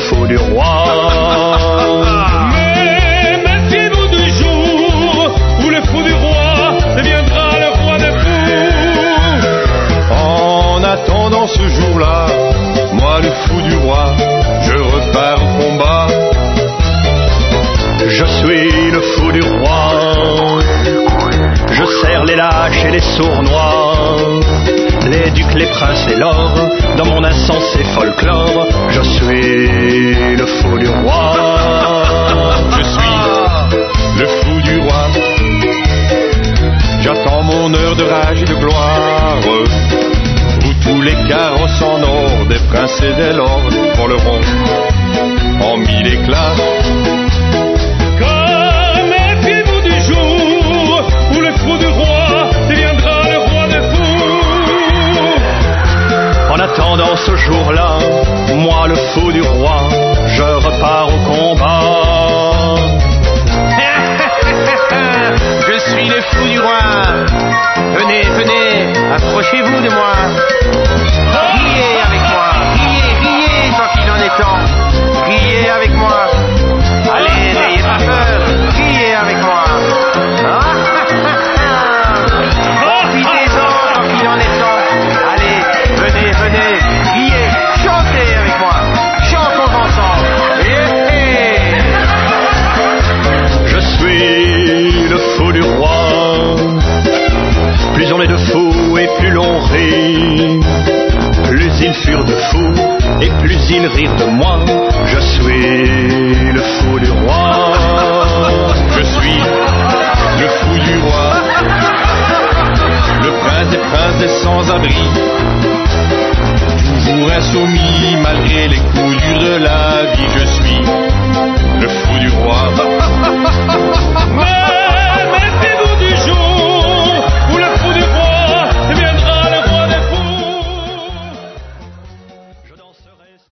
fou du roi. Mais méfiez-vous du jour où le fou du roi deviendra le roi des fous. En attendant ce jour-là, moi le fou du roi, je repars au combat. Je suis le fou du roi. Je serre les lâches et les sournois, les ducs, les princes et l'or, dans mon insensé folklore. Je suis le fou du roi. Je suis le fou du roi. J'attends mon heure de rage et de gloire, où tous les carrosses en or des princes et des lords voleront en mille éclats. Méfiez-vous du jour où le fou du roi deviendra le roi des fous. En attendant ce jour-là, moi le fou du roi, je repars au combat. Je suis le fou du roi. Venez, venez, approchez-vous de moi. Riez avec moi, riez, riez, tant qu'il en est temps. Riez avec moi. Allez, n'ayez pas peur, riez avec moi. Profitez-en tant qu'il en est temps. Allez, venez, venez, riez, chantez avec moi. Chantons ensemble. Je suis le fou du roi. Plus on est de fous et plus l'on rit. Plus ils furent de fous et plus ils rirent de moi. Je suis le fou du roi. Je suis le fou du roi, le prince des sans-abri, toujours insoumis malgré les